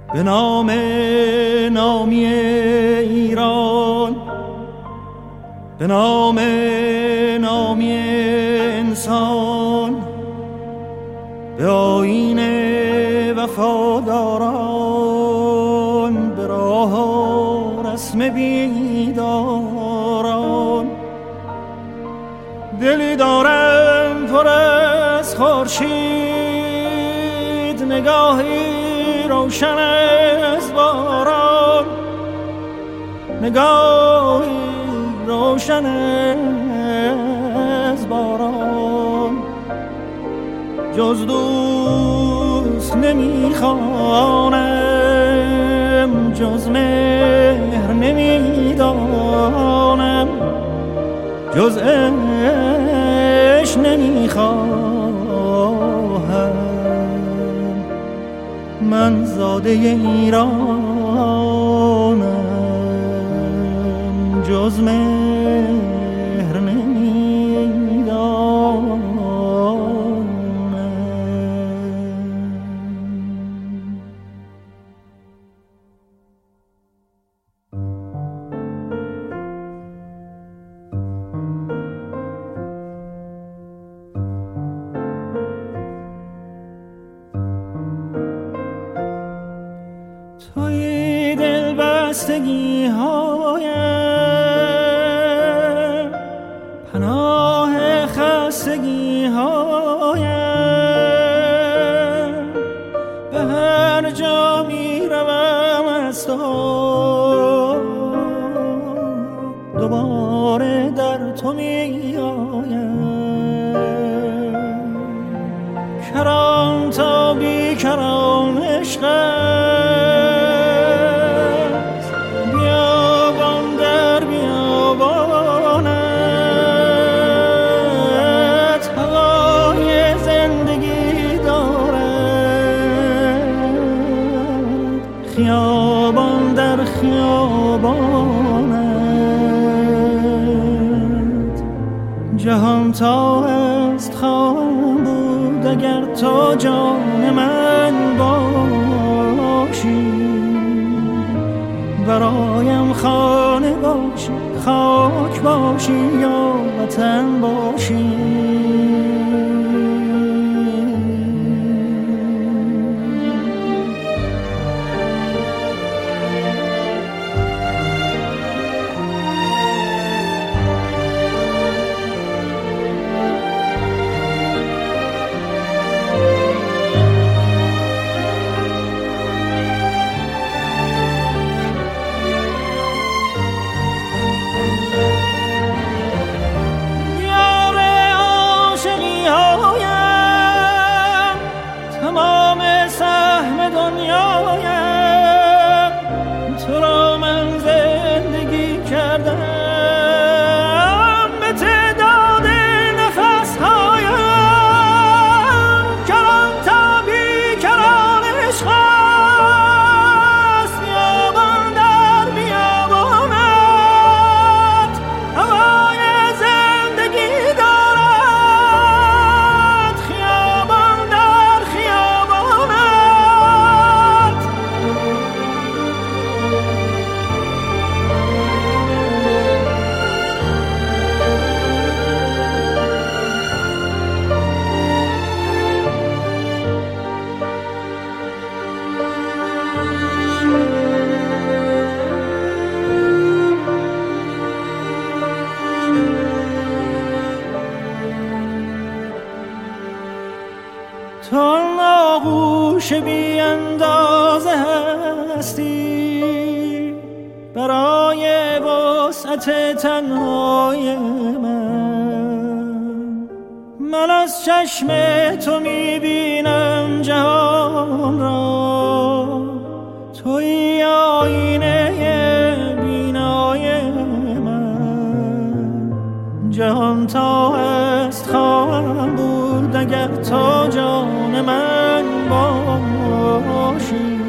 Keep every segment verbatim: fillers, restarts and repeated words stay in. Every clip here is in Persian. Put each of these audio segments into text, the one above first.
به نام نامی ایران، به نام نامی انسان، به آیین وفاداران، به راه و رسم بیداران. دلی دارم پر از خورشید، نگاهی روشن از باران، نگاهی روشن از باران. جز دوست نمیخوانم، جز مهر نمیدانم، جز عشق نمیخواهم. من زاده ایرانم، جز مهر نمیدانم. توی دل بستگی هایم، پناه خستگی هایم. به هر جا می روم از تو دوباره در تو می آیم. کران تا بی کران عشق خیابان در خیابانت. جهان تا است خواهم بود اگر تو جان من باشی. برایم خانه باشی، خاک باشی یا وطن باشی. تو ناغوش بی اندازه هستی برای وسعت تنهای من. من از چشم تو میبینم جهان را، توی آینه بینای من. جهان تا است خواهم بود اگر تو جان من باشی.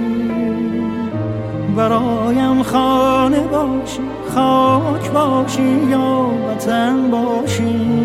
برایم خانه باشی، خاک باشی یا وطن باشی.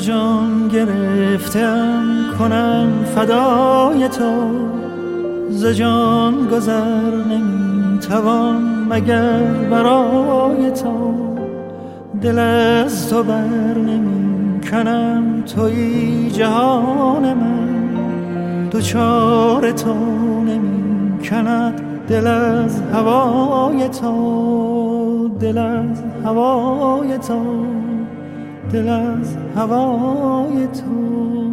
جان گرفتم کنم فدای تو، ز جان گذر نمی توان مگر برای تو. دل از تو بر نمی کنم تویی جهان من، دوچار تو نمی کند دل از هوای تو، دل از هوای تو، دل از هوای تو.